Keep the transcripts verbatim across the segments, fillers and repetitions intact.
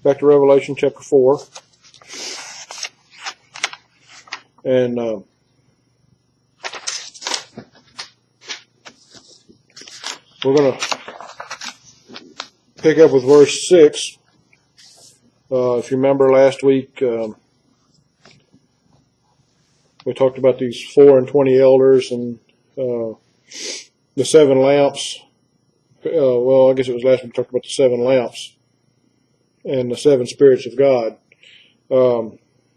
back to Revelation chapter four. And uh, we're going to pick up with verse six. Uh, if you remember last week, um, we talked about these four and twenty elders and uh, the seven lamps. Uh, well, I guess it was last week we talked about the seven lamps and the seven spirits of God. Um,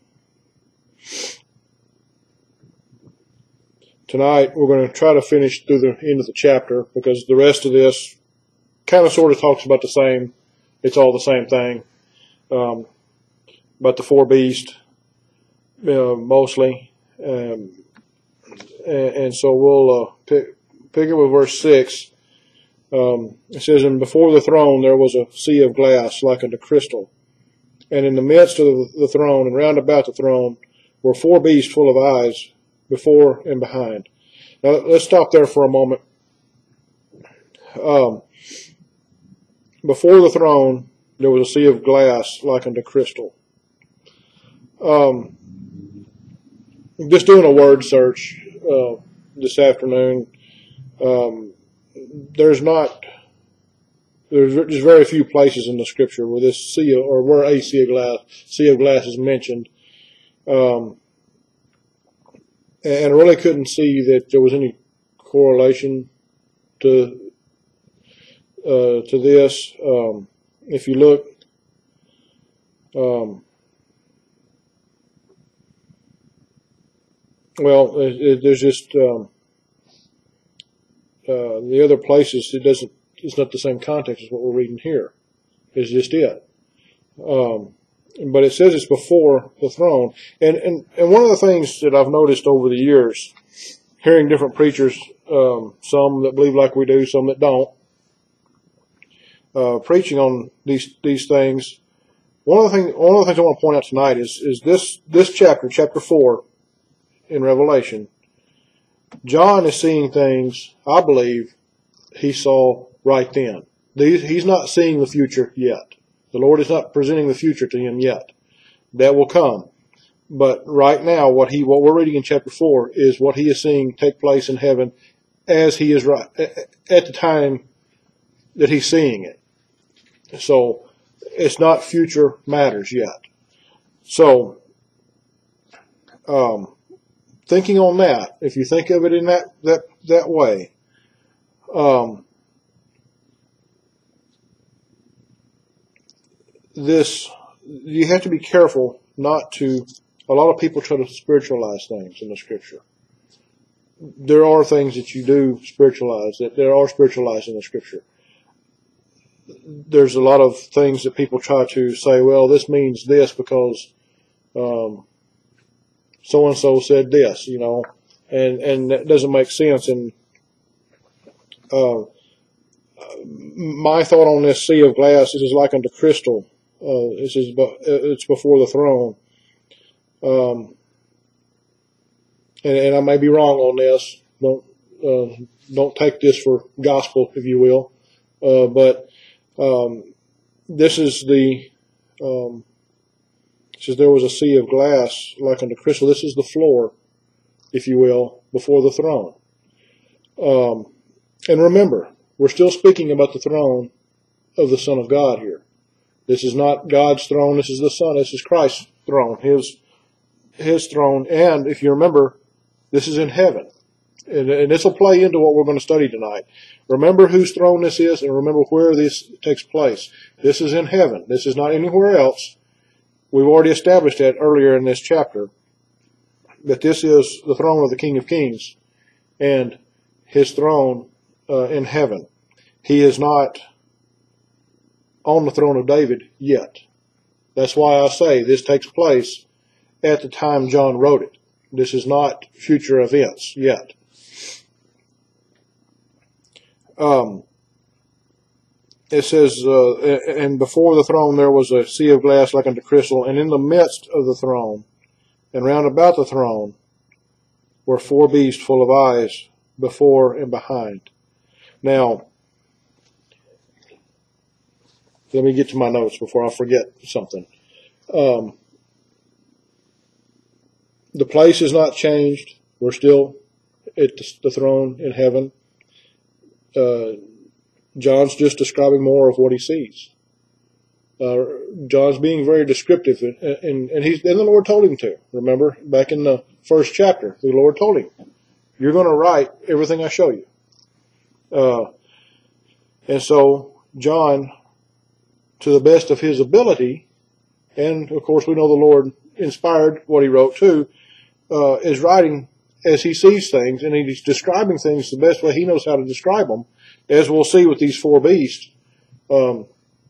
tonight we're going to try to finish through the end of the chapter, because the rest of this kind of sort of talks about the same. It's all the same thing. Um, about the four beasts, uh, mostly. Um, and, and so we'll uh, pick, pick it with verse six. Um, it says, "And before the throne there was a sea of glass like unto crystal. And in the midst of the throne and round about the throne were four beasts full of eyes before and behind." Now let's stop there for a moment. Um, before the throne there was a sea of glass like unto crystal. Um, just doing a word search uh, this afternoon. Um, there's not, there's just very few places in the scripture where this sea of, or where a sea of glass, sea of glass is mentioned. Um, and I really couldn't see that there was any correlation to uh, to this. Um, if you look, um, well, it, it, there's just um, uh, the other places. It doesn't. It's not the same context as what we're reading here. It's just it. Um, but it says it's before the throne. And, and, and one of the things that I've noticed over the years, hearing different preachers, um, some that believe like we do, some that don't, uh, preaching on these, these things. One of the things, one of the things I want to point out tonight is, is this, this chapter, chapter four in Revelation. John is seeing things, I believe, he saw right then. These, he's not seeing the future yet. The Lord is not presenting the future to him yet. That will come. But right now, what he, what we're reading in chapter four is what he is seeing take place in heaven as he is right, at the time that he's seeing it. So, it's not future matters yet. So, um, thinking on that, if you think of it in that, that, that way, um, this, you have to be careful not to, a lot of people try to spiritualize things in the scripture. There are things that you do spiritualize, that there are spiritualized in the scripture. There's a lot of things that people try to say, well, this means this because, um, so-and-so said this, you know, and, and that doesn't make sense. And, uh, my thought on this sea of glass, this is like unto crystal. Uh, this is, it's before the throne. Um, and, and I may be wrong on this. Don't, uh, don't take this for gospel, if you will. Uh, but, um, this is the, um, it says there was a sea of glass like unto crystal. This is the floor, if you will, before the throne. Um, and remember, we're still speaking about the throne of the Son of God here. This is not God's throne. This is the Son. This is Christ's throne, His, His throne. And if you remember, this is in heaven. And, and this will play into what we're going to study tonight. Remember whose throne this is, and remember where this takes place. This is in heaven. This is not anywhere else. We've already established that earlier in this chapter, that this is the throne of the King of Kings and His throne uh, in heaven. He is not on the throne of David yet. That's why I say this takes place at the time John wrote it. This is not future events yet. Um, it says, uh, and before the throne there was a sea of glass like unto crystal, and in the midst of the throne and round about the throne were four beasts full of eyes before and behind. Now, let me get to my notes before I forget something. Um, the place is not changed. We're still at the throne in heaven. Uh, John's just describing more of what he sees. Uh, John's being very descriptive, and, and, and he's, and the Lord told him to. Remember, back in the first chapter, the Lord told him, you're going to write everything I show you. Uh, and so John, to the best of his ability, and of course we know the Lord inspired what he wrote too, uh, is writing as he sees things, and he's describing things the best way he knows how to describe them, as we'll see with these four beasts. Um,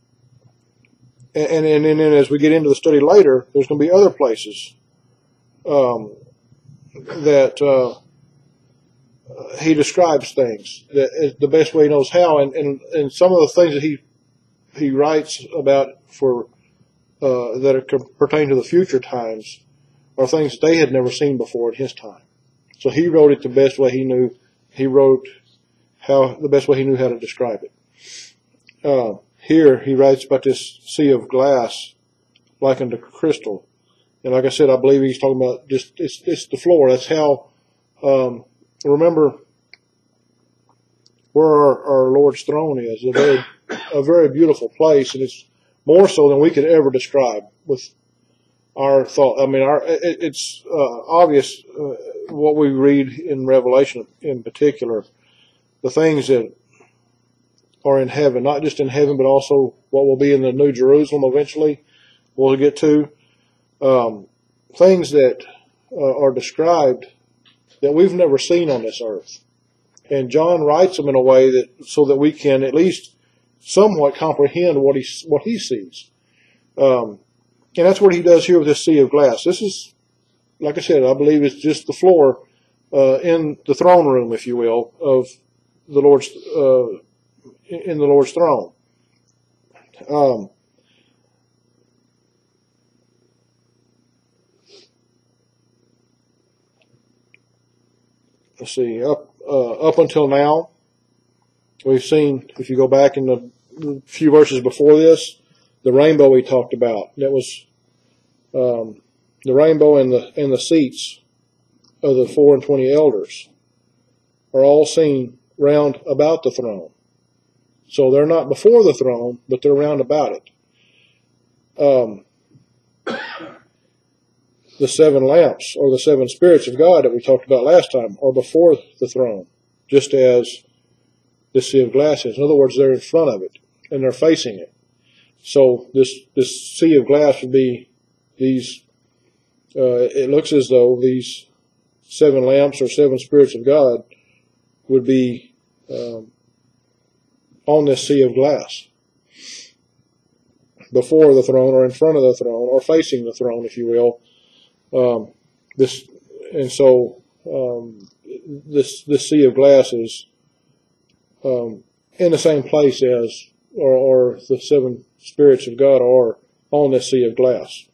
and, and, and then as we get into the study later, there's going to be other places um, that uh, he describes things that is the best way he knows how, and, and, and some of the things that he he writes about for uh, that are, pertain to the future times are things that they had never seen before in his time. So he wrote it the best way he knew. He wrote how the best way he knew how to describe it. Uh, here he writes about this sea of glass likened to crystal, and like I said, I believe he's talking about just it's it's the floor. That's how. Um, remember where our, our Lord's throne is, a very a very beautiful place, and it's more so than we could ever describe with our thought. I mean, our it, it's uh, obvious uh, what we read in Revelation in particular, the things that are in heaven, not just in heaven, but also what will be in the New Jerusalem eventually, we'll get to. Um, things that uh, are described that we've never seen on this earth. And John writes them in a way that so that we can at least somewhat comprehend what he, what he sees. Um, and that's what he does here with this sea of glass. This is, like I said, I believe it's just the floor uh, in the throne room, if you will, of the Lord's uh, in the Lord's throne. Um, let's see. Up uh, up until now, we've seen. If you go back in the few verses before this, the rainbow we talked about. That was um, the rainbow and the and the seats of the four and twenty elders are all seen round about the throne. So they're not before the throne, but they're round about it. Um, the seven lamps, or the seven spirits of God that we talked about last time, are before the throne, just as the sea of glass is. In other words, they're in front of it, and they're facing it. So this this sea of glass would be these, uh, it looks as though these seven lamps or seven spirits of God would be um, on this sea of glass, before the throne or in front of the throne or facing the throne, if you will. Um, this and so um, this this sea of glass is um, in the same place as, or, or the seven spirits of God are on this sea of glass.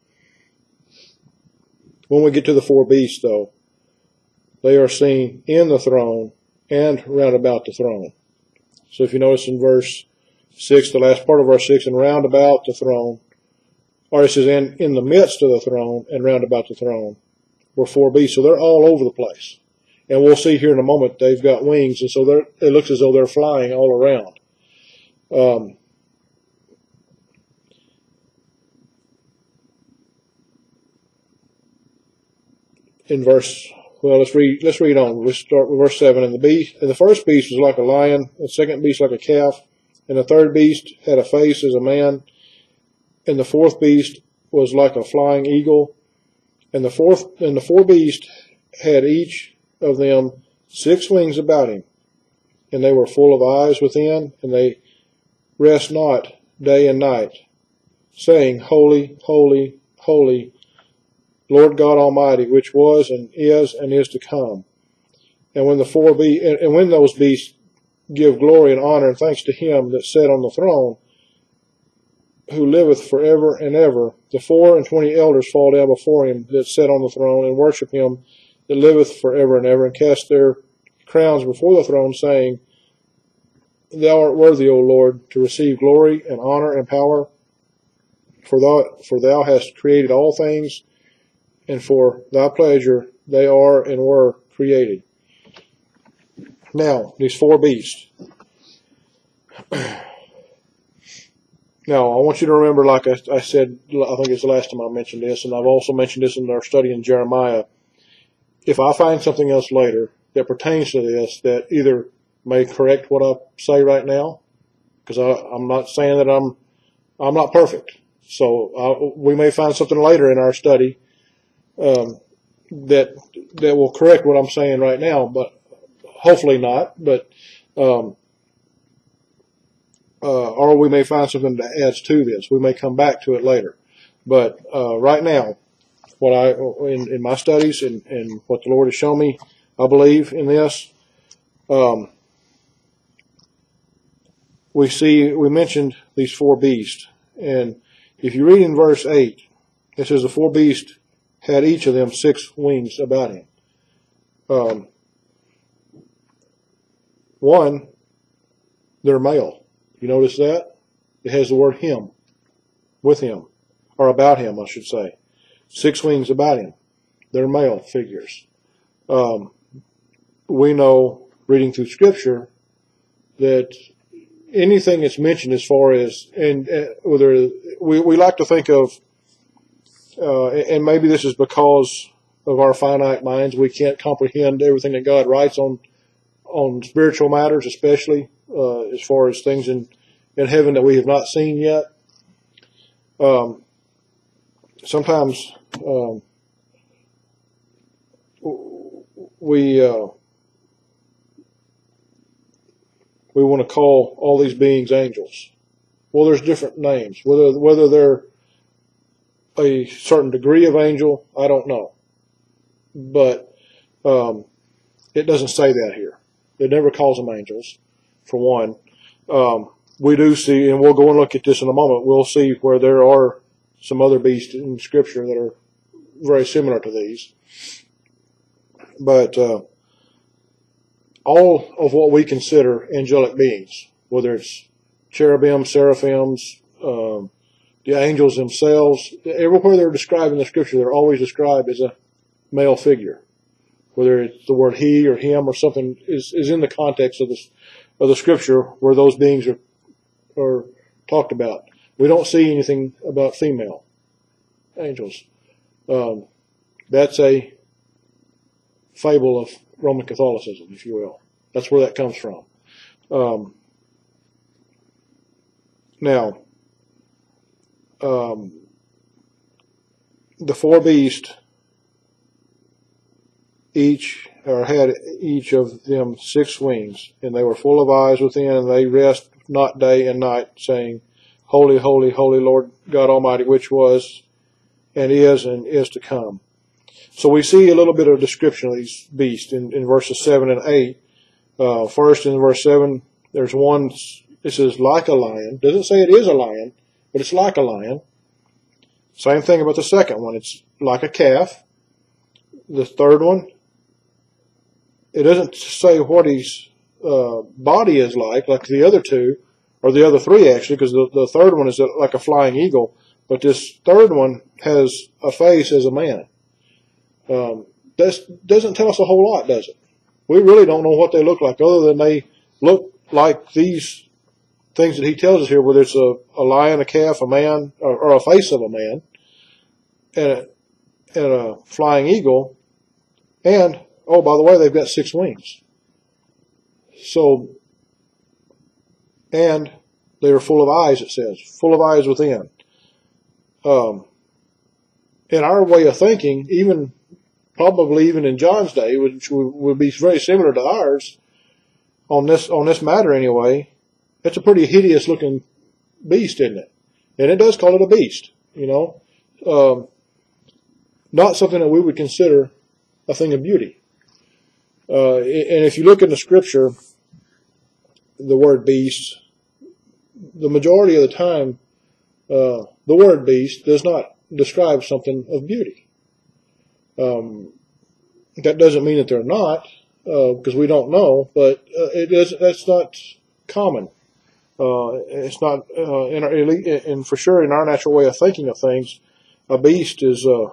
When we get to the four beasts, though, they are seen in the throne and round about the throne. So if you notice in verse six, the last part of verse six, and round about the throne, or it says in, in the midst of the throne and round about the throne, were four beasts. So they're all over the place. And we'll see here in a moment they've got wings, and so they're, it looks as though they're flying all around. Um, in verse, well, let's read, let's read on. Let's start with verse seven. And the beast, and the first beast was like a lion, the second beast like a calf, and the third beast had a face as a man, and the fourth beast was like a flying eagle, and the fourth, and the four beasts had each of them six wings about him, and they were full of eyes within, and they rest not day and night, saying, Holy, holy, holy, Lord God Almighty, which was and is and is to come. And when the four be and, and when those beasts give glory and honor and thanks to him that sat on the throne, who liveth forever and ever, the four and twenty elders fall down before him that sat on the throne, and worship him that liveth forever and ever, and cast their crowns before the throne, saying, Thou art worthy, O Lord, to receive glory and honor and power, for thou, for thou hast created all things, and for thy pleasure they are and were created. Now, these four beasts. Now, I want you to remember, like I, I said, I think it's the last time I mentioned this, and I've also mentioned this in our study in Jeremiah. If I find something else later that pertains to this that either may correct what I say right now, because I'm not saying that I'm I'm not perfect, so I, we may find something later in our study um, that that will correct what I'm saying right now, but hopefully not. But um, uh, or we may find something that adds to this. We may come back to it later, but uh, right now, what I in, in my studies and, and what the Lord has shown me, I believe in this. Um, we see we mentioned these four beasts, and if you read in verse eight, it says the four beasts had each of them six wings about him. Um, one, they're male. You notice that? It has the word him, with him, or about him, I should say. Six wings about him. They're male figures. Um, we know, reading through Scripture, that anything that's mentioned as far as, and, and whether we, we like to think of, uh, and maybe this is because of our finite minds, we can't comprehend everything that God writes on on spiritual matters, especially uh, as far as things in, in heaven that we have not seen yet. Um, sometimes um, we uh, we want to call all these beings angels. Well, there's different names. Whether whether they're a certain degree of angel, I don't know. But um, it doesn't say that here. It never calls them angels, for one. Um, we do see, and we'll go and look at this in a moment, we'll see where there are some other beasts in Scripture that are very similar to these. But uh, all of what we consider angelic beings, whether it's cherubim, seraphims, um, the angels themselves, everywhere they're described in the Scripture, they're always described as a male figure. Whether it's the word he or him or something is, is in the context of the, of the Scripture where those beings are, are talked about. We don't see anything about female angels. Um, that's a fable of Roman Catholicism, if you will. That's where that comes from. Um, now, um, the four beasts each or had each of them six wings, and they were full of eyes within, and they rest not day and night, saying, Holy, holy, holy Lord God Almighty, which was and is and is to come. So we see a little bit of description of these beasts in, in verses seven and eight. Uh, first, in verse seven, there's one, it says like a lion. Doesn't say it is a lion, but it's like a lion. Same thing about the second one. It's like a calf. The third one, it doesn't say what his uh, body is like, like the other two, or the other three actually, because the, the third one is like a flying eagle. But this third one has a face as a man. Um, that doesn't tell us a whole lot, does it? We really don't know what they look like, other than they look like these things that he tells us here, whether it's a, a lion, a calf, a man, or, or a face of a man, and a, and a flying eagle, and oh, by the way, they've got six wings. So, and they are full of eyes, it says. Full of eyes within. Um, in our way of thinking, even, probably even in John's day, which would be very similar to ours, on this, on this matter anyway, it's a pretty hideous looking beast, isn't it? And it does call it a beast, you know. Um, not something that we would consider a thing of beauty. Uh, and if you look in the Scripture, the word beast, the majority of the time, uh, the word beast does not describe something of beauty. Um, that doesn't mean that they're not, uh, because we don't know, but uh, it does, that's not common. Uh, it's not, uh, in our, and for sure in our natural way of thinking of things, a beast is, uh,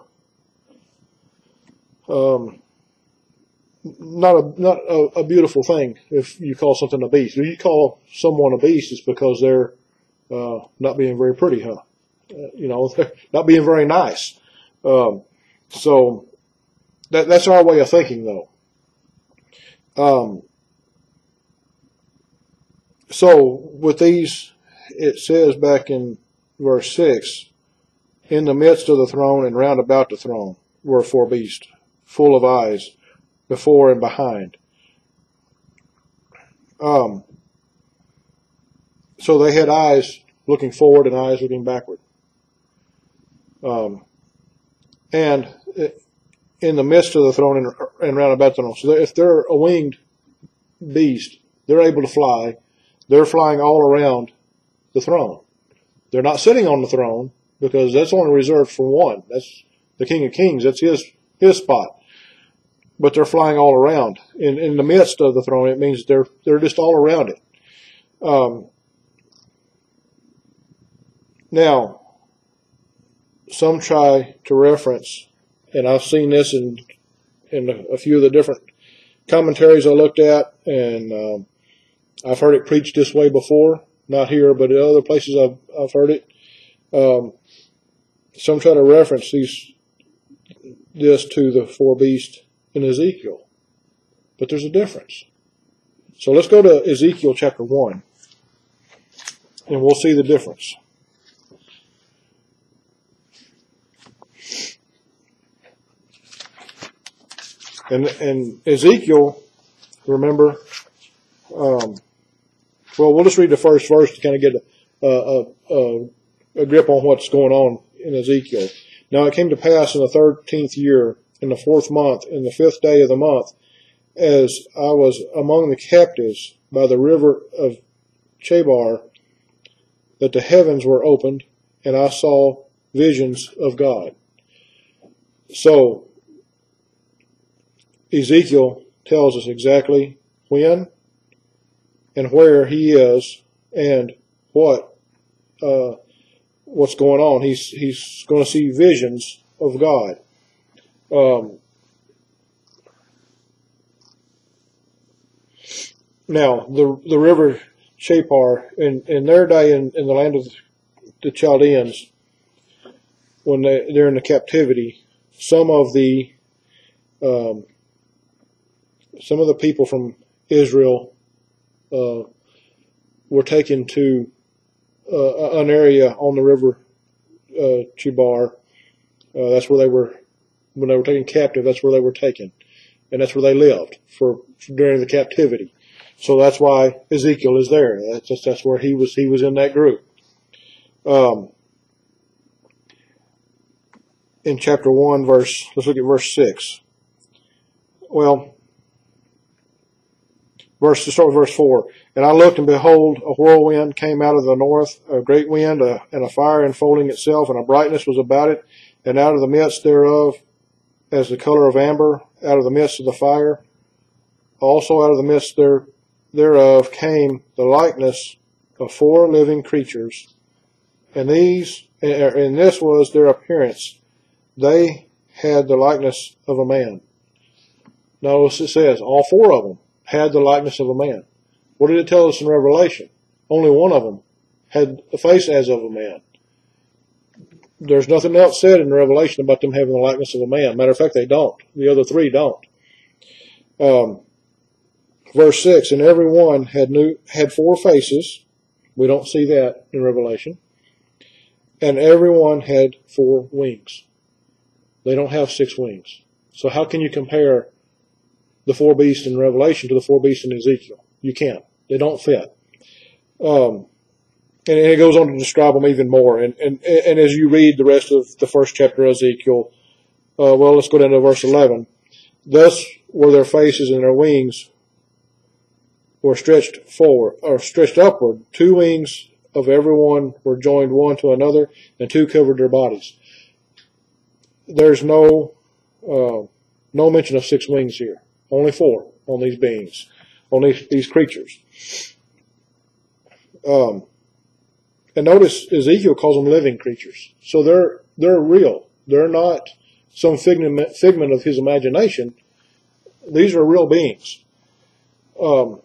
um, not a, not a, a beautiful thing if you call something a beast. If you call someone a beast, it's because they're, uh, not being very pretty, huh? Uh, you know, they're not being very nice. Um, so that, that's our way of thinking though. Um, So with these, it says back in verse six, in the midst of the throne and round about the throne were four beasts, full of eyes, before and behind. Um, so they had eyes looking forward and eyes looking backward. Um, and in the midst of the throne and, and round about the throne. So if they're a winged beast, they're able to fly. They're flying all around the throne. They're not sitting on the throne because that's only reserved for one. That's the King of Kings. That's his his spot. But they're flying all around. In in the midst of the throne, it means they're they're just all around it. Um, now, some try to reference, and I've seen this in in a, a few of the different commentaries I looked at, and um, I've heard it preached this way before, not here, but in other places I've, I've heard it. Um, some try to reference these, this to the four beasts in Ezekiel, but there's a difference. So let's go to Ezekiel chapter one, and we'll see the difference. And, and Ezekiel, remember, um, well, we'll just read the first verse to kind of get a, a, a, a grip on what's going on in Ezekiel. Now it came to pass in the thirteenth year, in the fourth month, in the fifth day of the month, as I was among the captives by the river of Chebar, that the heavens were opened, and I saw visions of God. So Ezekiel tells us exactly when and where he is and what uh, what's going on. He's he's going to see visions of God. Um, now the the river Chebar in in their day in, in the land of the Chaldeans, when they they're in the captivity, some of the um, some of the people from Israel Uh, were taken to uh, an area on the river uh, Chebar. Uh, that's where they were, when they were taken captive, that's where they were taken. And that's where they lived for, for during the captivity. So that's why Ezekiel is there. That's, just, that's where he was, he was in that group. Um, in chapter one, verse, let's look at verse six. Well, Verse, to start with verse four. And I looked, and behold, a whirlwind came out of the north, a great wind, a, and a fire enfolding itself, and a brightness was about it, and out of the midst thereof, as the color of amber, out of the midst of the fire, also out of the midst there, thereof came the likeness of four living creatures, and these, and this was their appearance. They had the likeness of a man. Notice it says, all four of them had the likeness of a man. What did it tell us in Revelation? Only one of them had the face as of a man. There's nothing else said in Revelation about them having the likeness of a man. Matter of fact, they don't. The other three don't. Um, verse six, and every one had new, had four faces. We don't see that in Revelation. And every one had four wings. They don't have six wings. So how can you compare the four beasts in Revelation to the four beasts in Ezekiel? You can't. They don't fit. Um, and, and it goes on to describe them even more. And, and, and as you read the rest of the first chapter of Ezekiel, uh, well, let's go down to verse eleven. Thus were their faces, and their wings were stretched forward, or stretched upward. Two wings of every one were joined one to another, and two covered their bodies. There's no, uh, no mention of six wings here. Only four on these beings, on these, these creatures. Um, and notice Ezekiel calls them living creatures. So they're they're real. They're not some figment, figment of his imagination. These are real beings. Um,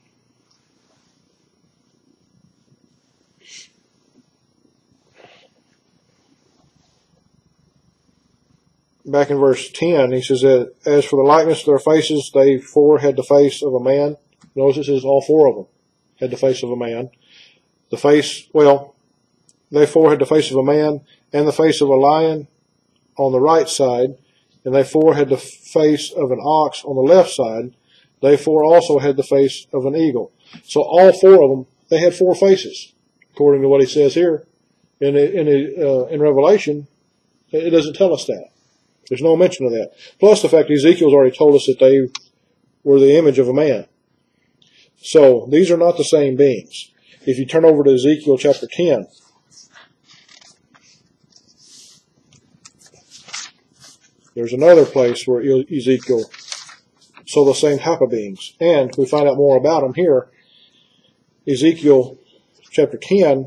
back in verse ten, he says that as for the likeness of their faces, they four had the face of a man. Notice it says all four of them had the face of a man. The face, well, they four had the face of a man and the face of a lion on the right side, and they four had the face of an ox on the left side. They four also had the face of an eagle. So all four of them, they had four faces, according to what he says here. In in uh, in Revelation, it doesn't tell us that. There's no mention of that. Plus the fact that Ezekiel's already told us that they were the image of a man. So these are not the same beings. If you turn over to Ezekiel chapter ten, there's another place where Ezekiel saw the same type of beings. And we find out more about them here. Ezekiel chapter ten,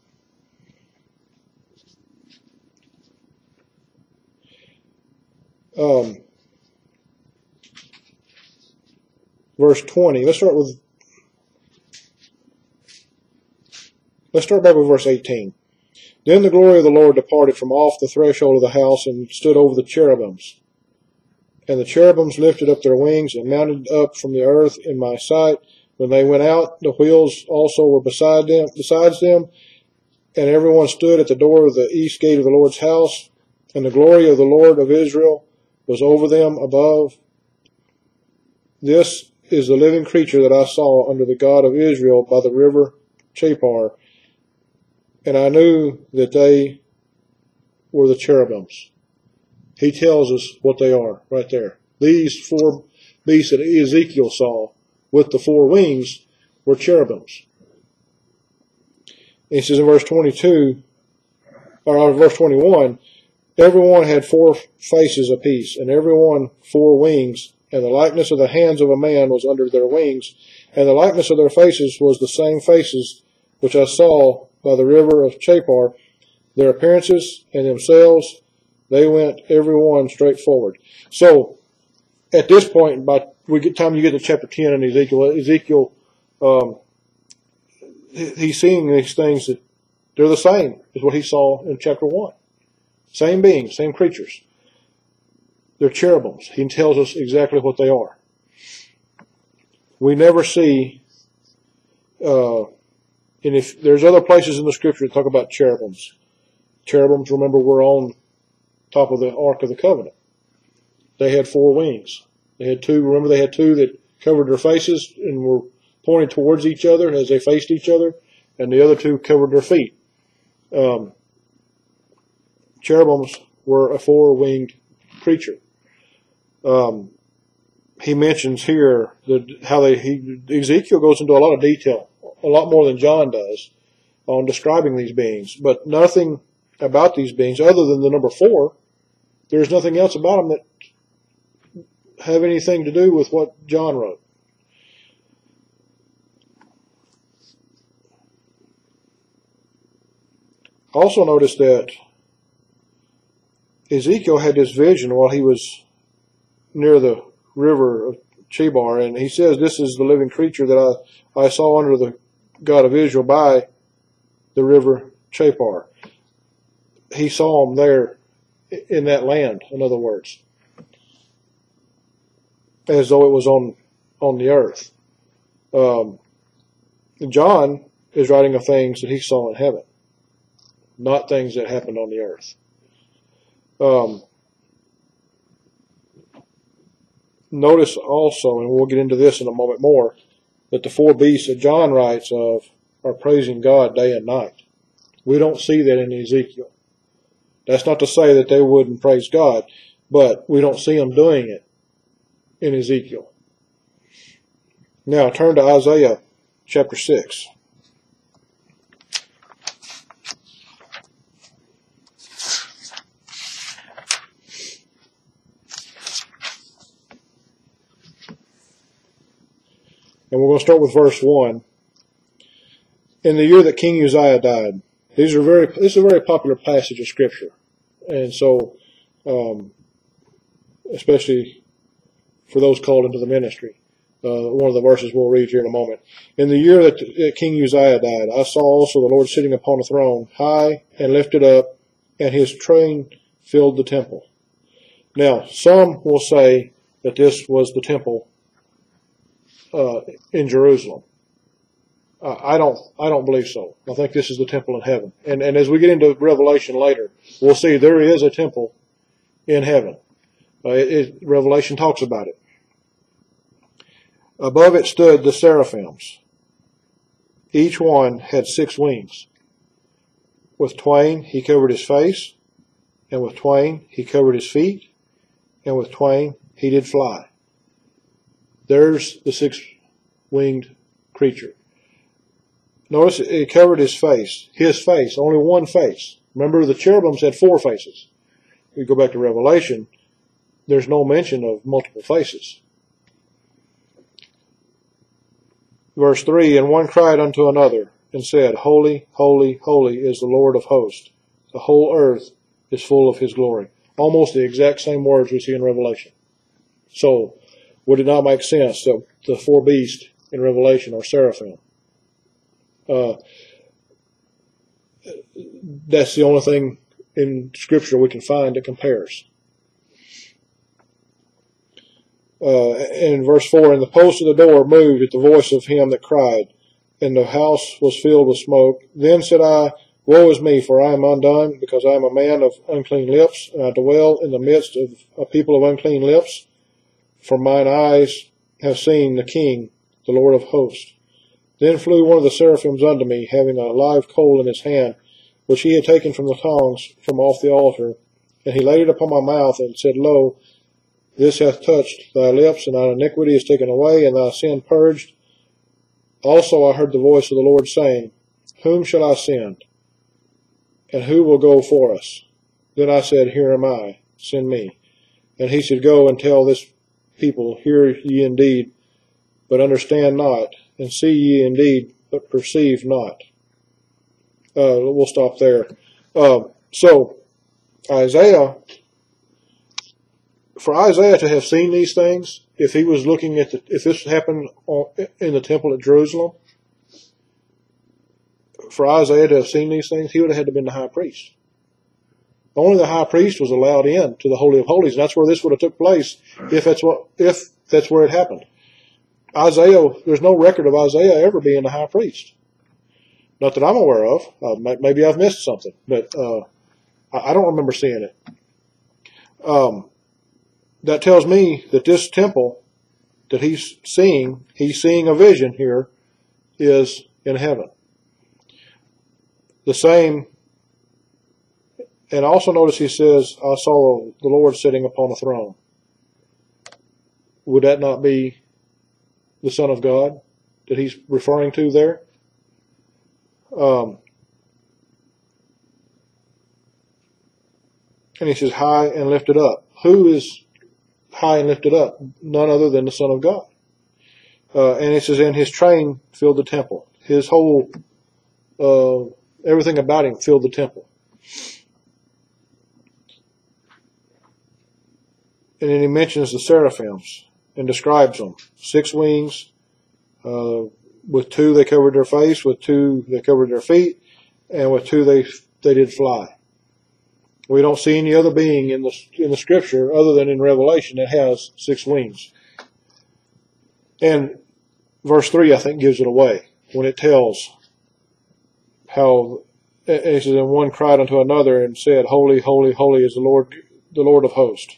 um, verse twenty. Let's start with Let's start back with verse eighteen. Then the glory of the Lord departed from off the threshold of the house and stood over the cherubims. And the cherubims lifted up their wings and mounted up from the earth in my sight. When they went out, the wheels also were beside them, besides them, and everyone stood at the door of the east gate of the Lord's house. And the glory of the Lord of Israel was over them above. This is the living creature that I saw under the God of Israel by the river Chebar. And I knew that they were the cherubims. He tells us what they are right there. These four beasts that Ezekiel saw with the four wings were cherubims. And he says in verse twenty-two, or verse twenty-one, everyone had four faces apiece, and everyone four wings, and the likeness of the hands of a man was under their wings, and the likeness of their faces was the same faces which I saw by the river of Chebar. Their appearances and themselves, they went every one straight forward. So, at this point, by the time you get to chapter ten in Ezekiel, Ezekiel, um, he's seeing these things that they're the same as what he saw in chapter one. Same beings, same creatures. They're cherubims. He tells us exactly what they are. We never see, uh, and if there's other places in the scripture that talk about cherubims. Cherubims, remember, were on top of the Ark of the Covenant. They had four wings. They had two, remember they had two that covered their faces and were pointed towards each other as they faced each other, and the other two covered their feet. Um, cherubims were a four-winged creature. Um, he mentions here that how they, he, Ezekiel goes into a lot of detail, a lot more than John does, on describing these beings, but nothing about these beings other than the number four. There's nothing else about them that have anything to do with what John wrote. Also notice that Ezekiel had this vision while he was near the river of Chebar, and he says, this is the living creature that I, I saw under the God of Israel by the river Chebar. He saw him there in that land, in other words, as though it was on, on the earth. Um, John is writing of things that he saw in heaven, not things that happened on the earth. Um, notice also, and we'll get into this in a moment more, that the four beasts that John writes of are praising God day and night. We don't see that in Ezekiel. That's not to say that they wouldn't praise God, but we don't see them doing it in Ezekiel. Now turn to Isaiah chapter six. And we're going to start with verse one. in the year that King Uzziah died. These are very. This is a very popular passage of Scripture, and so, um, especially for those called into the ministry. Uh, one of the verses we'll read here in a moment. In the year that, that King Uzziah died, I saw also the Lord sitting upon a throne, high and lifted up, and his train filled the temple. Now, some will say that this was the temple uh, in Jerusalem. Uh, I don't. I don't believe so. I think this is the temple in heaven. And and as we get into Revelation later, we'll see there is a temple in heaven. Uh, it, it, Revelation talks about it. Above it stood the seraphims. Each one had six wings. With twain he covered his face, and with twain he covered his feet, and with twain he did fly. There's the six-winged creature. Notice it covered his face. His face, only one face. Remember, the cherubims had four faces. If we go back to Revelation, there's no mention of multiple faces. Verse three, and one cried unto another, and said, Holy, holy, holy is the Lord of hosts. The whole earth is full of his glory. Almost the exact same words we see in Revelation. So, would it not make sense that the four beasts in Revelation are seraphim? Uh, that's the only thing in Scripture we can find that compares. Uh, in verse four, and the post of the door moved at the voice of him that cried, and the house was filled with smoke. Then said I, Woe is me, for I am undone, because I am a man of unclean lips, and I dwell in the midst of a people of unclean lips. For mine eyes have seen the King, the Lord of hosts. Then flew one of the seraphims unto me, having a live coal in his hand, which he had taken from the tongs from off the altar. And he laid it upon my mouth, and said, Lo, this hath touched thy lips, and thine iniquity is taken away, and thy sin purged. Also I heard the voice of the Lord saying, Whom shall I send? And who will go for us? Then I said, Here am I, send me. And he said, Go and tell this people, Hear ye indeed, but understand not, and see ye indeed, but perceive not. Uh, we'll stop there. Uh, so, Isaiah, for Isaiah to have seen these things, if he was looking at the, if this happened in the temple at Jerusalem, for Isaiah to have seen these things, he would have had to have been the high priest. Only the high priest was allowed in to the Holy of Holies, and that's where this would have took place if that's what, if that's where it happened. Isaiah, there's no record of Isaiah ever being the high priest. Not that I'm aware of. Uh, maybe I've missed something, but uh, I don't remember seeing it. Um, that tells me that this temple that he's seeing, he's seeing a vision here, is in heaven. The same, and also notice he says, I saw the Lord sitting upon a throne. Would that not be the Son of God that he's referring to there? Um, and he says, high and lifted up. Who is high and lifted up? None other than the Son of God. Uh, and it says, and his train filled the temple. His whole, uh, everything about him filled the temple. And then he mentions the seraphims and describes them. Six wings, uh, with two they covered their face, with two they covered their feet, and with two they they did fly. We don't see any other being in the in the Scripture other than in Revelation that has six wings. And verse three, I think, gives it away when it tells how it says, and one cried unto another and said, Holy, holy, holy is the Lord, the Lord of hosts.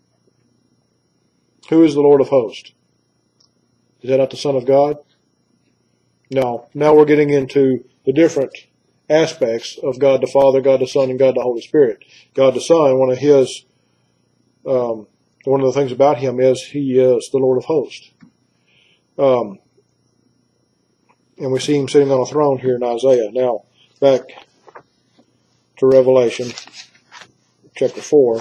Who is the Lord of hosts? Is that not the Son of God? No. Now we're getting into the different aspects of God the Father, God the Son, and God the Holy Spirit. God the Son, one of his, um, one of the things about him is he is the Lord of hosts. Um, and we see him sitting on a throne here in Isaiah. Now, back to Revelation chapter four.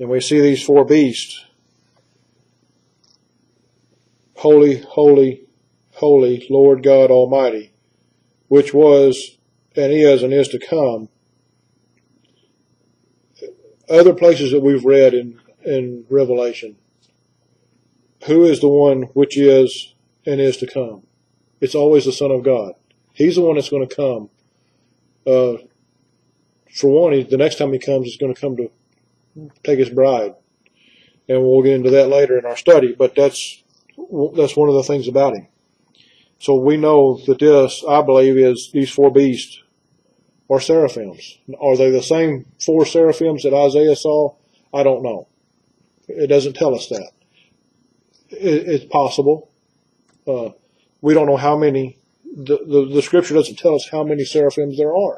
And we see these four beasts. Holy, holy, holy, Lord God Almighty, which was and is and is to come. Other places that we've read in, in Revelation, who is the one which is and is to come? It's always the Son of God. He's the one that's going to come. Uh, for one, he, the next time he comes, he's going to come to take his bride. And we'll get into that later in our study, but that's that's one of the things about him. So we know that this, I believe, is these four beasts are seraphims. Are they the same four seraphims that Isaiah saw? I don't know. It doesn't tell us that. It, it's possible. Uh, we don't know how many. The, the, the scripture doesn't tell us how many seraphims there are.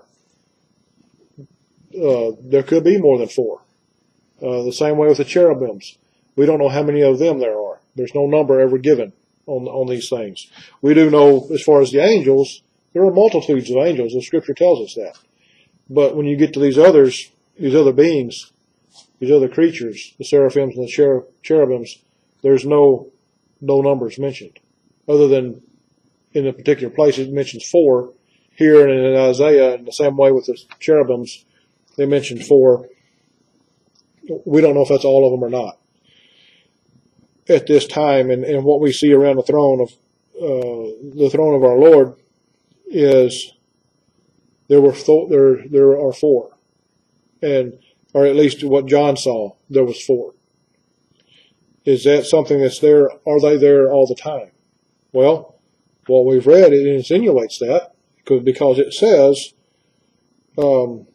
Uh, there could be more than four. Uh, the same way with the cherubims. We don't know how many of them there are. There's no number ever given on on these things. We do know, as far as the angels, there are multitudes of angels. The scripture tells us that. But when you get to these others, these other beings, these other creatures, the seraphims and the cher- cherubims, there's no no numbers mentioned, other than in a particular place it mentions four. Here and in Isaiah, in the same way with the cherubims, they mentioned four. We don't know if that's all of them or not at this time. And, and what we see around the throne of uh, the throne of our Lord is there were th- there there are four, and or at least what John saw, there was four. Is that something that's there? Are they there all the time? Well, what we've read, it insinuates that because because it says. Um,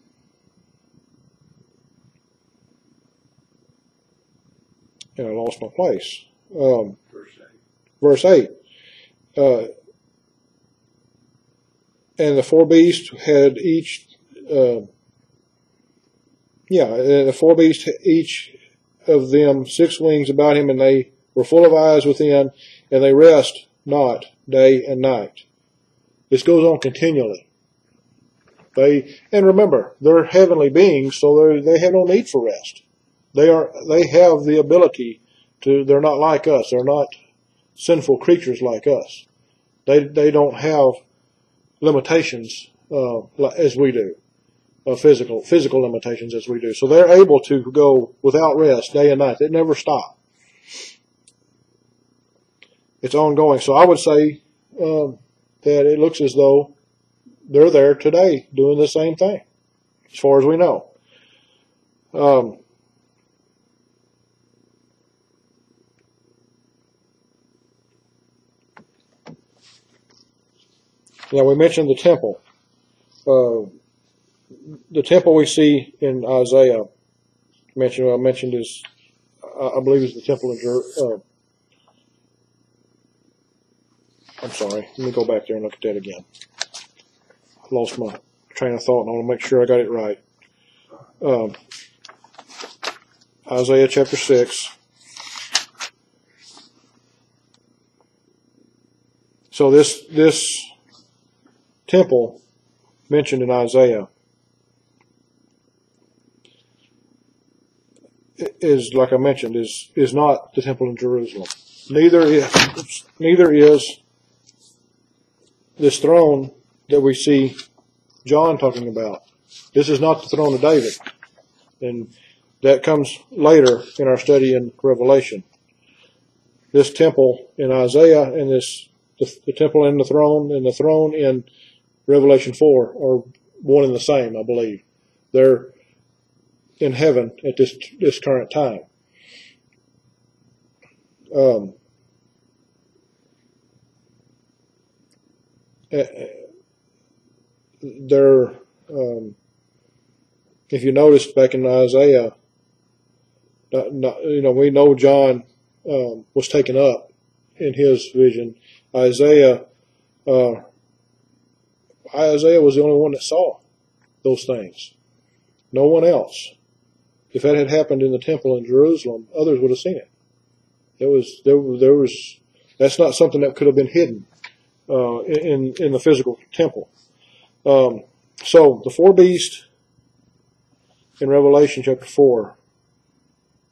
And I lost my place. Um, verse eight. Uh, and the four beasts had each, uh, yeah, and the four beasts, each of them six wings about him, and they were full of eyes within, and they rest not day and night. This goes on continually. They, and remember, they're heavenly beings, so they have no need for rest. They are. They have the ability to. They're not like us. They're not sinful creatures like us. They they don't have limitations uh, as we do, uh, physical physical limitations as we do. So they're able to go without rest day and night. They never stop. It's ongoing. So I would say um, that it looks as though they're there today doing the same thing, as far as we know. Um, Now, we mentioned the temple. Uh, the temple we see in Isaiah, mentioned, I mentioned is, I believe is the temple in Jerusalem. Uh, I'm sorry. Let me go back there and look at that again. I lost my train of thought, and I want to make sure I got it right. Um, Isaiah chapter six. So this this temple mentioned in Isaiah is, like I mentioned, is is not the temple in Jerusalem. Neither is neither is this throne that we see John talking about. This is not the throne of David, and that comes later in our study in Revelation. This temple in Isaiah and this the, the temple and the throne and the throne in Revelation four are one and the same, I believe. They're in heaven at this this current time. Um, they're, um, if you noticed back in Isaiah, not, not, you know, we know John um, was taken up in his vision. Isaiah, uh, Isaiah was the only one that saw those things. No one else. If that had happened in the temple in Jerusalem, others would have seen it. There was, there, there was. That's not something that could have been hidden uh, in in the physical temple. Um, so the four beasts in Revelation chapter four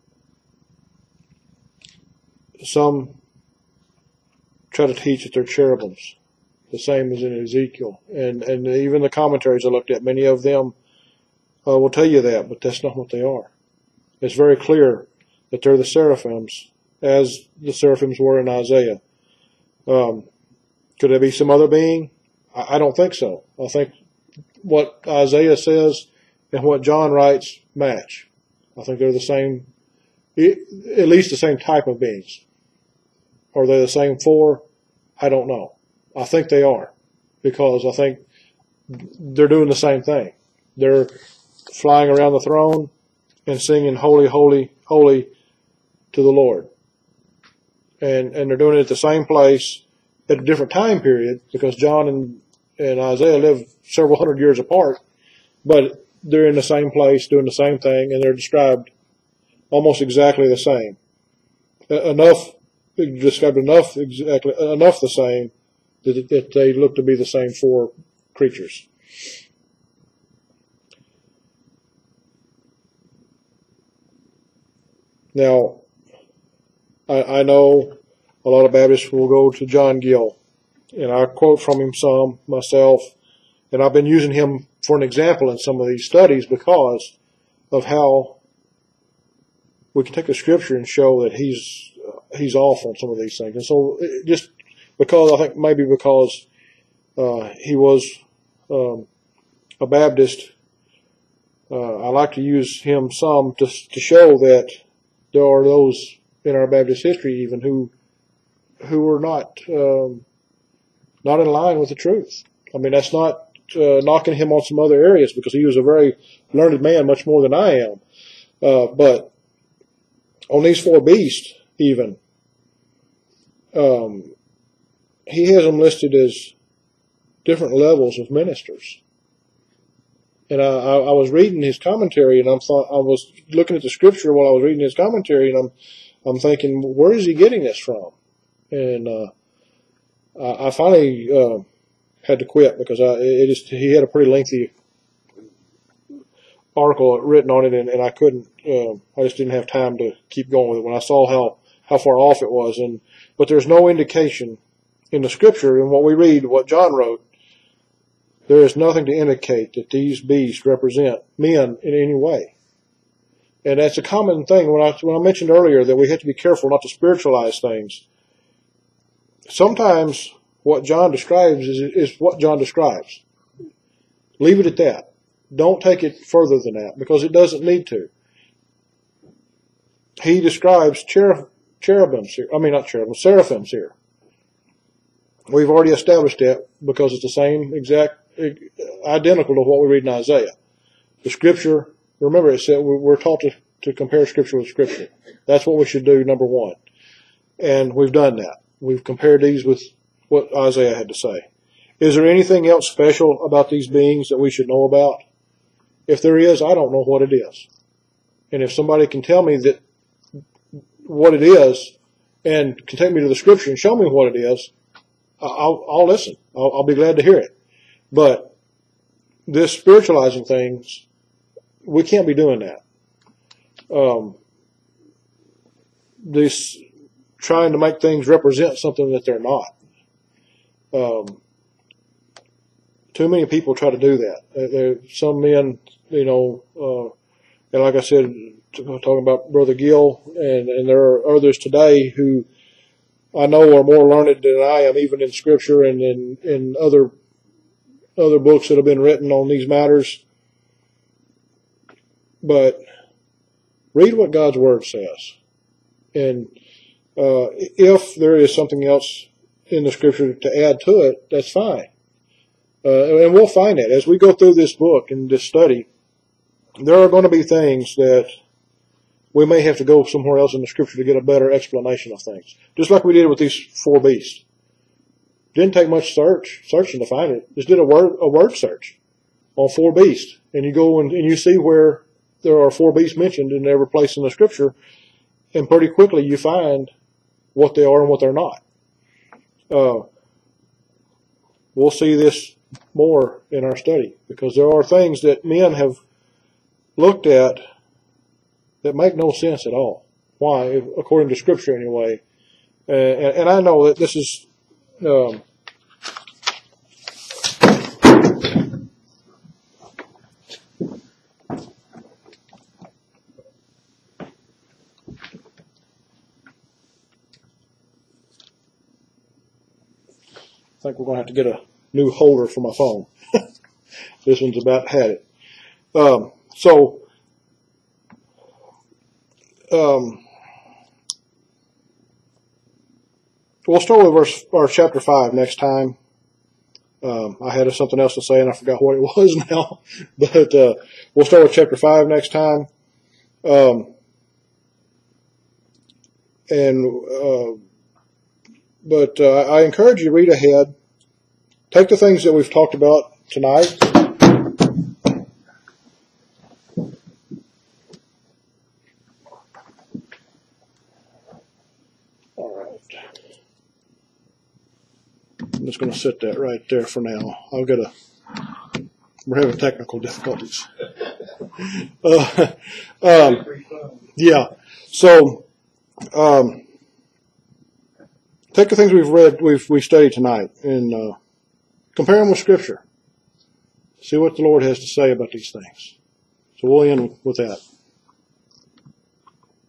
some try to teach that they're cherubims, the same as in Ezekiel. And, and even the commentaries I looked at, many of them uh, will tell you that, but that's not what they are. It's very clear that they're the seraphims, as the seraphims were in Isaiah. Um, could there be some other being? I, I don't think so. I think what Isaiah says and what John writes match. I think they're the same, at least the same type of beings. Are they the same four? I don't know. I think they are, because I think they're doing the same thing. They're flying around the throne and singing holy, holy, holy to the Lord. And and they're doing it at the same place at a different time period, because John and, and Isaiah lived several hundred years apart, but they're in the same place doing the same thing, and they're described almost exactly the same. Enough, described enough exactly enough the same that, that they look to be the same four creatures. Now, I, I know a lot of Baptists will go to John Gill, and I quote from him some myself, and I've been using him for an example in some of these studies because of how we can take the scripture and show that he's uh, he's off on some of these things. And so, just because I think maybe because uh, he was um, a Baptist, uh, I like to use him some to to show that there are those in our Baptist history even who who were not um, not in line with the truth. I mean, that's not uh, knocking him on some other areas, because he was a very learned man, much more than I am. Uh, but on these four beasts, even, um, he has them listed as different levels of ministers. And I, I, I was reading his commentary, and I'm thought I was looking at the scripture while I was reading his commentary, and I'm I'm thinking, where is he getting this from? And uh, I, I finally uh, had to quit, because I, it just, he had a pretty lengthy article written on it, and, and I couldn't. Uh, I just didn't have time to keep going with it when I saw how how far off it was. And but there's no indication in the scripture, in what we read, what John wrote. There is nothing to indicate that these beasts represent men in any way. And that's a common thing. When I, when I mentioned earlier that we have to be careful not to spiritualize things, sometimes what John describes is, is what John describes. Leave it at that. Don't take it further than that, because it doesn't need to. He describes cherub, cherubims here. I mean, not cherubim, seraphims here. We've already established that, because it's the same exact, identical to what we read in Isaiah. The scripture, remember it said we're taught to, to compare scripture with scripture. That's what we should do, number one. And we've done that. We've compared these with what Isaiah had to say. Is there anything else special about these beings that we should know about? If there is, I don't know what it is. And if somebody can tell me that what it is, and can take me to the scripture and show me what it is, I'll, I'll listen. I'll, I'll be glad to hear it. But this spiritualizing things, we can't be doing that. Um, this trying to make things represent something that they're not. Um, too many people try to do that. There, some men, you know, uh, and like I said, talking about Brother Gill, and, and there are others today who I know are more learned than I am, even in Scripture and in, in other other books that have been written on these matters. But read what God's Word says. And uh, if there is something else in the Scripture to add to it, that's fine. Uh, and we'll find that. As we go through this book and this study, there are going to be things that we may have to go somewhere else in the Scripture to get a better explanation of things. Just like we did with these four beasts. Didn't take much search, searching to find it. Just did a word, a word search on four beasts. And you go and, and you see where there are four beasts mentioned in every place in the Scripture. And pretty quickly you find what they are and what they're not. Uh, we'll see this more in our study, because there are things that men have looked at that make no sense at all. Why? According to Scripture anyway, And, and, and I know that this is, um, I think we're going to have to get a new holder for my phone. This one's about had it. Um, so, um, we'll start with verse or chapter five next time. Um, I had something else to say and I forgot what it was now, but uh, we'll start with chapter five next time. Um, and uh, but uh, I encourage you to read ahead. Take the things that we've talked about tonight. All right. I'm just going to set that right there for now. I've got a. We're having technical difficulties. Uh, um, yeah. So, um, take the things we've read, we've we studied tonight, and uh, compare them with Scripture. See what the Lord has to say about these things. So we'll end with that.